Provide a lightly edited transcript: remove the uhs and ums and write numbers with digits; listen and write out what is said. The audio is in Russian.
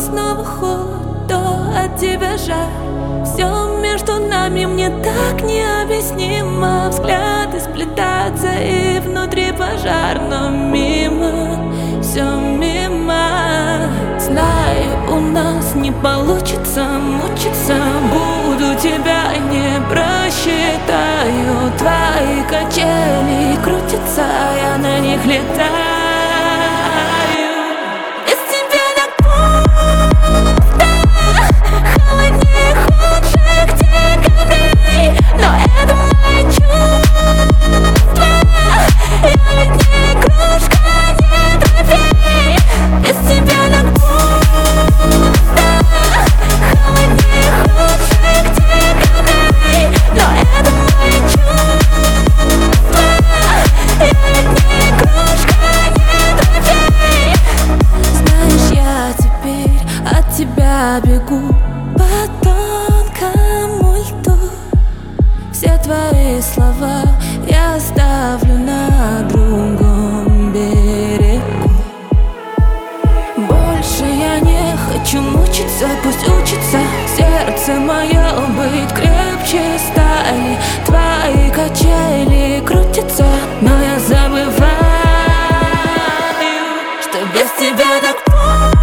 снова холод, то от тебя жар. Все между нами мне так необъяснимо. Взгляды сплетаются и внутри пожар, но мимо, все мимо. Знаю, у нас не получится мучиться. Буду тебя не просчитаю. Твои качели крутятся, я на них летаю. Тебя бегу по тонкому льду. Все твои слова я оставлю на другом берегу. Больше я не хочу мучиться, пусть учится сердце мое быть крепче стали. Твои качели крутятся, но я забываю, что без тебя так